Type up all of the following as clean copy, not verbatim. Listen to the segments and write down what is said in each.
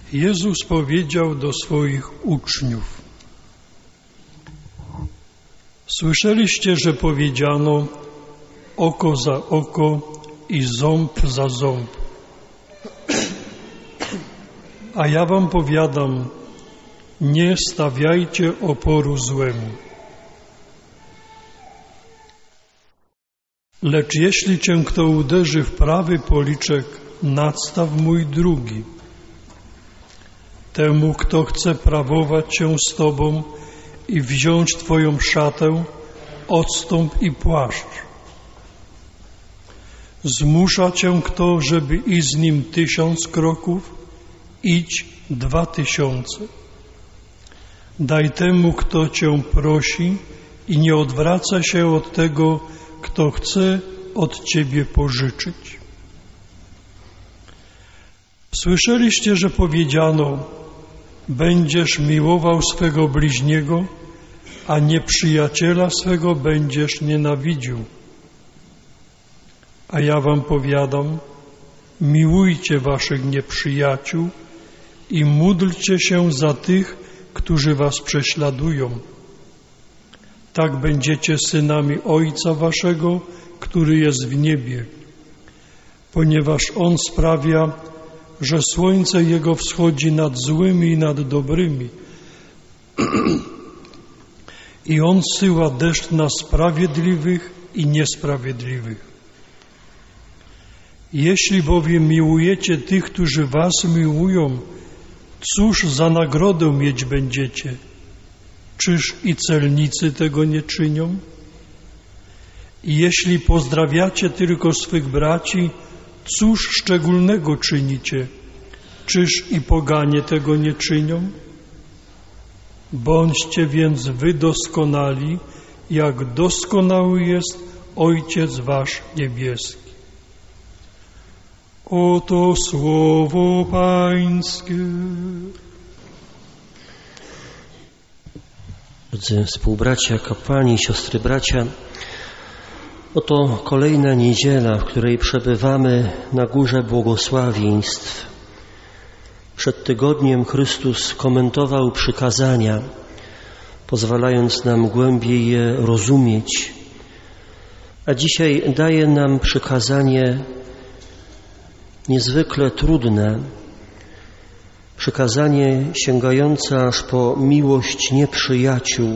Jezus powiedział do swoich uczniów: słyszeliście, że powiedziano oko za oko i ząb za ząb. A ja wam powiadam, nie stawiajcie oporu złemu. Lecz jeśli cię kto uderzy w prawy policzek, nadstaw mój drugi. Temu, kto chce prawować się z tobą i wziąć twoją szatę, odstąp i płaszcz. Zmusza cię kto, żeby iść z nim 1000 kroków, idź 2000. Daj temu, kto cię prosi i nie odwraca się od tego, kto chce od ciebie pożyczyć. Słyszeliście, że powiedziano: będziesz miłował swego bliźniego, a nieprzyjaciela swego będziesz nienawidził. A ja wam powiadam, miłujcie waszych nieprzyjaciół i módlcie się za tych, którzy was prześladują. Tak będziecie synami Ojca waszego, który jest w niebie, ponieważ On sprawia, że słońce Jego wschodzi nad złymi i nad dobrymi i On zsyła deszcz na sprawiedliwych i niesprawiedliwych. Jeśli bowiem miłujecie tych, którzy was miłują, cóż za nagrodę mieć będziecie? Czyż i celnicy tego nie czynią? I jeśli pozdrawiacie tylko swych braci, cóż szczególnego czynicie? Czyż i poganie tego nie czynią? Bądźcie więc wy doskonali, jak doskonały jest Ojciec wasz niebieski. Oto słowo Pańskie. Drodzy współbracia, kapłani, siostry, bracia, oto kolejna niedziela, w której przebywamy na Górze Błogosławieństw. Przed tygodniem Chrystus komentował przykazania, pozwalając nam głębiej je rozumieć, a dzisiaj daje nam przykazanie niezwykle trudne, przykazanie sięgające aż po miłość nieprzyjaciół.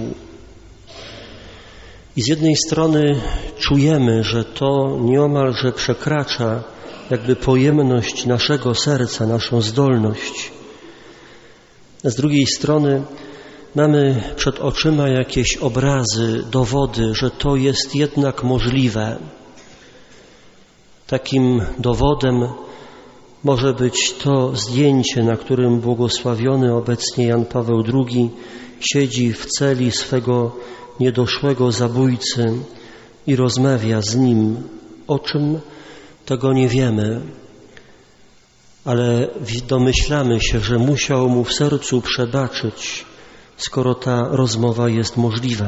I z jednej strony czujemy, że to nieomalże przekracza jakby pojemność naszego serca, naszą zdolność. A z drugiej strony mamy przed oczyma jakieś obrazy, dowody, że to jest jednak możliwe. Takim dowodem może być to zdjęcie, na którym błogosławiony obecnie Jan Paweł II siedzi w celi swego niedoszłego zabójcy i rozmawia z nim. O czym? Tego nie wiemy, ale domyślamy się, że musiał mu w sercu przebaczyć, skoro ta rozmowa jest możliwa.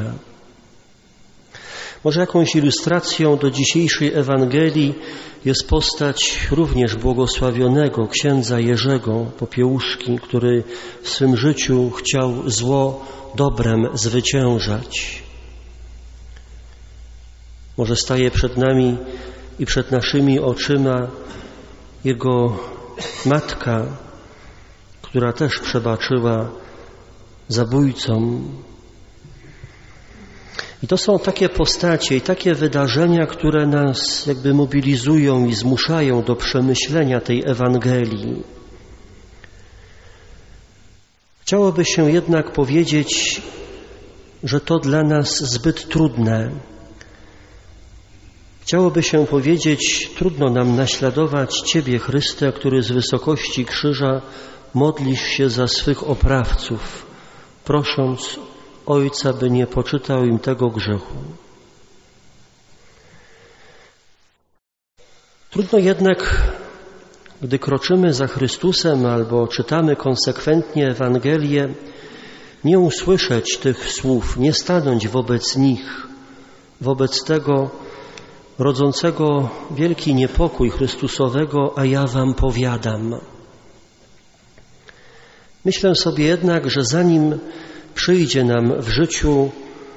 Może jakąś ilustracją do dzisiejszej Ewangelii jest postać również błogosławionego księdza Jerzego Popiełuszki, który w swym życiu chciał zło dobrem zwyciężać. Może staje przed nami i przed naszymi oczyma jego matka, która też przebaczyła zabójcom. I to są takie postacie i takie wydarzenia, które nas jakby mobilizują i zmuszają do przemyślenia tej Ewangelii. Chciałoby się jednak powiedzieć, że to dla nas zbyt trudne. Chciałoby się powiedzieć, trudno nam naśladować Ciebie, Chryste, który z wysokości krzyża modlisz się za swych oprawców, prosząc Ojca, by nie poczytał im tego grzechu. Trudno jednak, gdy kroczymy za Chrystusem albo czytamy konsekwentnie Ewangelię, nie usłyszeć tych słów, nie stanąć wobec nich, wobec tego rodzącego wielki niepokój Chrystusowego, a ja wam powiadam. Myślę sobie jednak, że zanim przyjdzie nam w życiu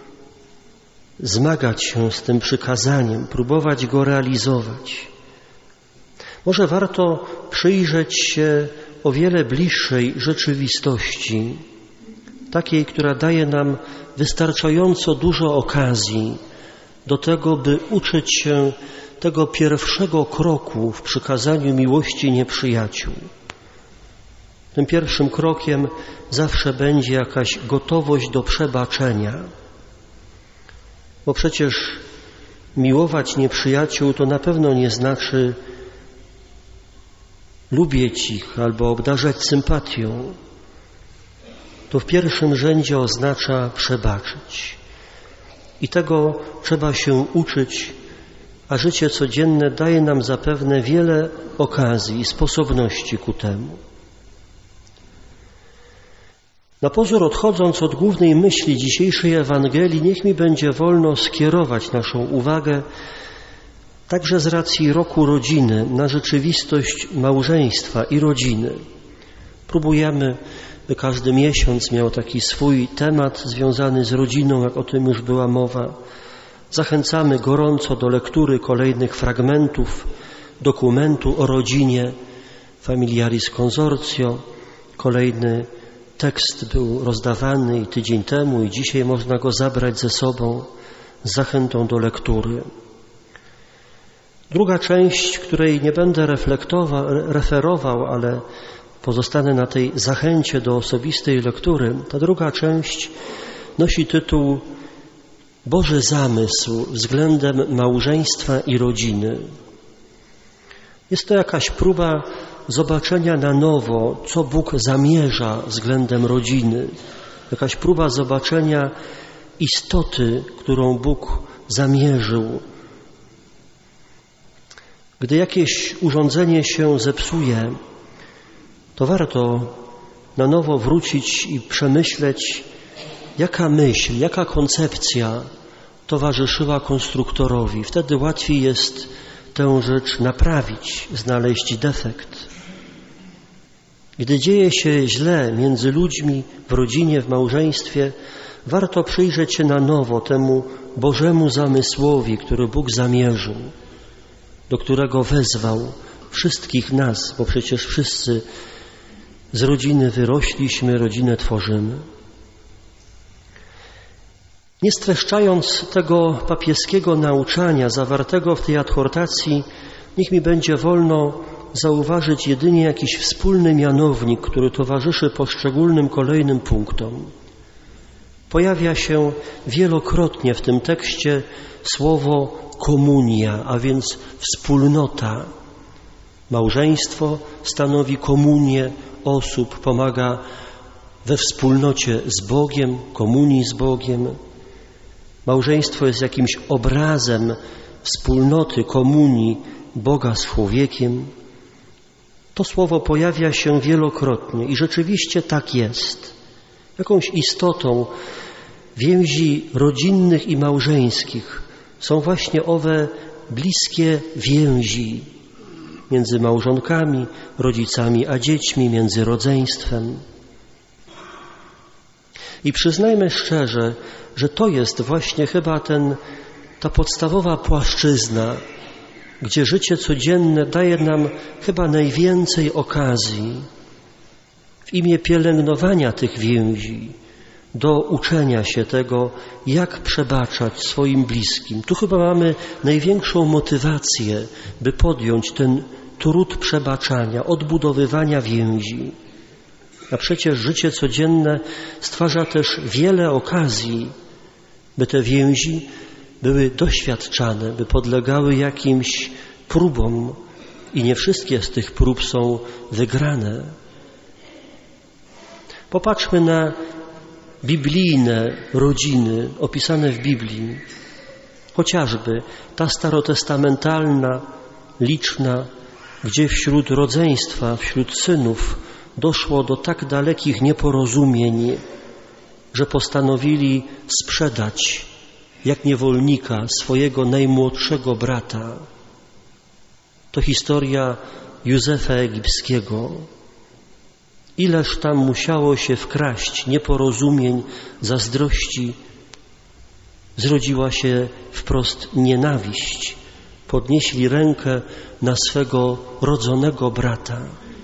zmagać się z tym przykazaniem, próbować go realizować, może warto przyjrzeć się o wiele bliższej rzeczywistości, takiej, która daje nam wystarczająco dużo okazji do tego, by uczyć się tego pierwszego kroku w przykazaniu miłości nieprzyjaciół. Tym pierwszym krokiem zawsze będzie jakaś gotowość do przebaczenia, bo przecież miłować nieprzyjaciół to na pewno nie znaczy lubić ich albo obdarzać sympatią. To w pierwszym rzędzie oznacza przebaczyć. I tego trzeba się uczyć, a życie codzienne daje nam zapewne wiele okazji i sposobności ku temu. Na pozór odchodząc od głównej myśli dzisiejszej Ewangelii, niech mi będzie wolno skierować naszą uwagę także z racji roku rodziny na rzeczywistość małżeństwa i rodziny. Próbujemy, by każdy miesiąc miał taki swój temat związany z rodziną, jak o tym już była mowa. Zachęcamy gorąco do lektury kolejnych fragmentów dokumentu o rodzinie Familiaris Consortio. Kolejny tekst był rozdawany i tydzień temu, i dzisiaj można go zabrać ze sobą z zachętą do lektury. Druga część, której nie będę referował, ale pozostanę na tej zachęcie do osobistej lektury. Ta druga część nosi tytuł Boży zamysł względem małżeństwa i rodziny. Jest to jakaś próba zobaczenia na nowo, co Bóg zamierza względem rodziny. Jakaś próba zobaczenia istoty, którą Bóg zamierzył. Gdy jakieś urządzenie się zepsuje, to warto na nowo wrócić i przemyśleć, jaka myśl, jaka koncepcja towarzyszyła konstruktorowi. Wtedy łatwiej jest tę rzecz naprawić, znaleźć defekt. Gdy dzieje się źle między ludźmi, w rodzinie, w małżeństwie, warto przyjrzeć się na nowo temu Bożemu zamysłowi, który Bóg zamierzył, do którego wezwał wszystkich nas, bo przecież wszyscy z rodziny wyrośliśmy, rodzinę tworzymy. Nie streszczając tego papieskiego nauczania zawartego w tej adhortacji, niech mi będzie wolno zauważyć jedynie jakiś wspólny mianownik, który towarzyszy poszczególnym kolejnym punktom. Pojawia się wielokrotnie w tym tekście słowo komunia, a więc wspólnota. Małżeństwo stanowi komunię osób, pomaga we wspólnocie z Bogiem, komunii z Bogiem. Małżeństwo jest jakimś obrazem wspólnoty, komunii Boga z człowiekiem. To słowo pojawia się wielokrotnie i rzeczywiście tak jest. Jakąś istotą więzi rodzinnych i małżeńskich są właśnie owe bliskie więzi między małżonkami, rodzicami a dziećmi, między rodzeństwem. I przyznajmy szczerze, że to jest właśnie chyba ta podstawowa płaszczyzna, gdzie życie codzienne daje nam chyba najwięcej okazji w imię pielęgnowania tych więzi, do uczenia się tego, jak przebaczać swoim bliskim. Tu chyba mamy największą motywację, by podjąć ten trud przebaczania, odbudowywania więzi. A przecież życie codzienne stwarza też wiele okazji, by te więzi były doświadczane, by podlegały jakimś próbom i nie wszystkie z tych prób są wygrane. Popatrzmy na biblijne rodziny opisane w Biblii. Chociażby ta starotestamentalna, liczna, gdzie wśród rodzeństwa, wśród synów doszło do tak dalekich nieporozumień, że postanowili sprzedać jak niewolnika swojego najmłodszego brata. To historia Józefa Egipskiego. Ileż tam musiało się wkraść nieporozumień, zazdrości. Zrodziła się wprost nienawiść. Podnieśli rękę na swego rodzonego brata.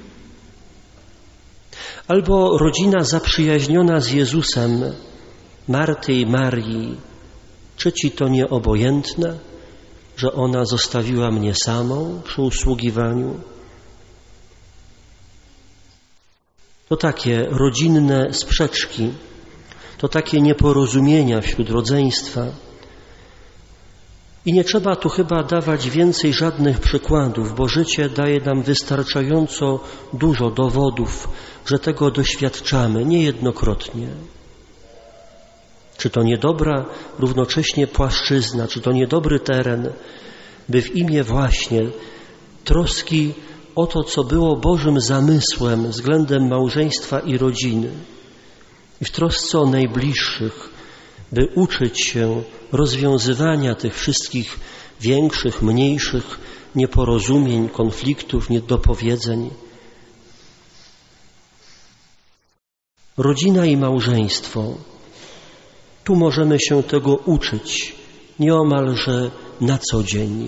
Albo rodzina zaprzyjaźniona z Jezusem, Marty i Marii, czy ci to nie obojętne, że ona zostawiła mnie samą przy usługiwaniu? To takie rodzinne sprzeczki, to takie nieporozumienia wśród rodzeństwa. I nie trzeba tu chyba dawać więcej żadnych przykładów, bo życie daje nam wystarczająco dużo dowodów, że tego doświadczamy niejednokrotnie. Czy to niedobra równocześnie płaszczyzna, czy to niedobry teren, by w imię właśnie troski o to, co było Bożym zamysłem względem małżeństwa i rodziny i w trosce o najbliższych, by uczyć się rozwiązywania tych wszystkich większych, mniejszych nieporozumień, konfliktów, niedopowiedzeń. Rodzina i małżeństwo. Tu możemy się tego uczyć nieomalże na co dzień.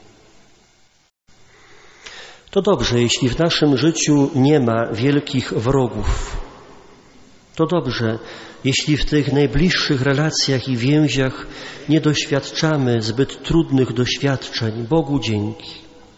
To dobrze, jeśli w naszym życiu nie ma wielkich wrogów. To dobrze, jeśli w tych najbliższych relacjach i więziach nie doświadczamy zbyt trudnych doświadczeń. Bogu dzięki.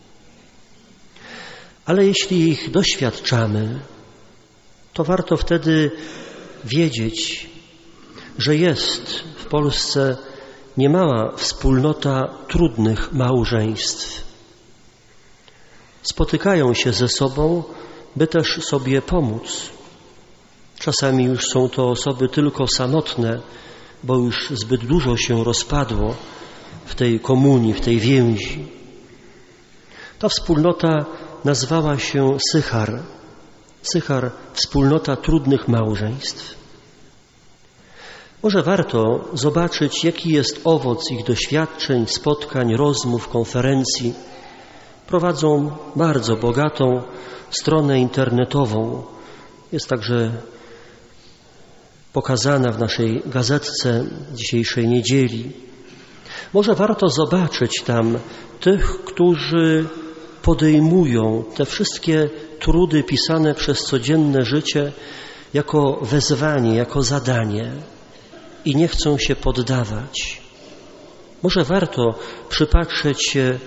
Ale jeśli ich doświadczamy, to warto wtedy wiedzieć, że jest w Polsce niemała wspólnota trudnych małżeństw. Spotykają się ze sobą, by też sobie pomóc. Czasami już są to osoby tylko samotne, bo już zbyt dużo się rozpadło w tej komunii, w tej więzi. Ta wspólnota nazwała się Sychar. Sychar, wspólnota trudnych małżeństw. Może warto zobaczyć, jaki jest owoc ich doświadczeń, spotkań, rozmów, konferencji. Prowadzą bardzo bogatą stronę internetową. Jest także pokazana w naszej gazetce dzisiejszej niedzieli. Może warto zobaczyć tam tych, którzy podejmują te wszystkie trudy pisane przez codzienne życie jako wezwanie, jako zadanie i nie chcą się poddawać. Może warto przypatrzeć się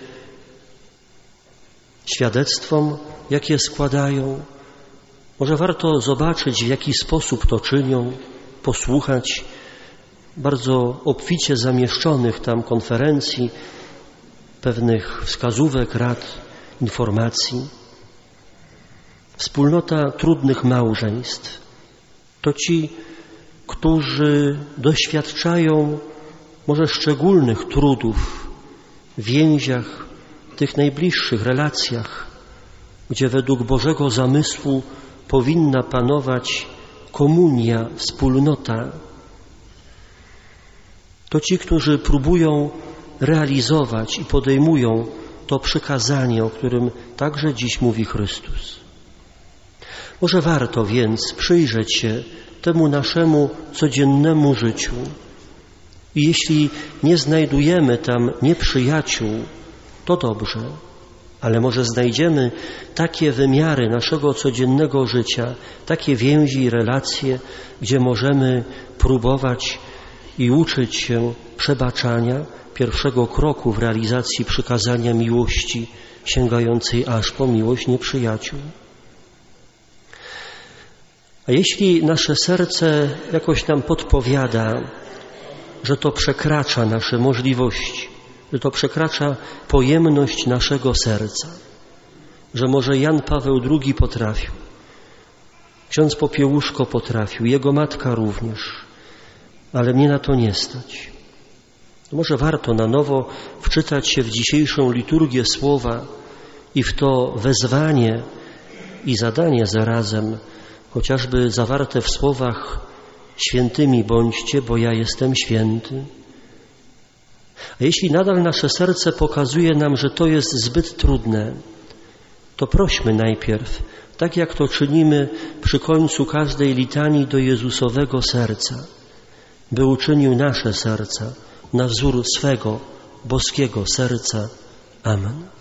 świadectwom, jakie składają. Może warto zobaczyć, w jaki sposób to czynią, posłuchać bardzo obficie zamieszczonych tam konferencji, pewnych wskazówek, rad, informacji. Wspólnota trudnych małżeństw to ci, którzy doświadczają może szczególnych trudów w więziach, w tych najbliższych relacjach, gdzie według Bożego zamysłu powinna panować komunia, wspólnota. To ci, którzy próbują realizować i podejmują to przykazanie, o którym także dziś mówi Chrystus. Może warto więc przyjrzeć się temu naszemu codziennemu życiu i jeśli nie znajdujemy tam nieprzyjaciół, to dobrze, ale może znajdziemy takie wymiary naszego codziennego życia, takie więzi i relacje, gdzie możemy próbować i uczyć się przebaczania, pierwszego kroku w realizacji przykazania miłości, sięgającej aż po miłość nieprzyjaciół. A jeśli nasze serce jakoś nam podpowiada, że to przekracza nasze możliwości, że to przekracza pojemność naszego serca, że może Jan Paweł II potrafił, ksiądz Popiełuszko potrafił, jego matka również, ale mnie na to nie stać. Może warto na nowo wczytać się w dzisiejszą liturgię słowa i w to wezwanie i zadanie zarazem, chociażby zawarte w słowach: świętymi bądźcie, bo ja jestem święty. A jeśli nadal nasze serce pokazuje nam, że to jest zbyt trudne, to prośmy najpierw tak jak to czynimy przy końcu każdej litanii do Jezusowego serca, by uczynił nasze serca na wzór swego boskiego serca. Amen.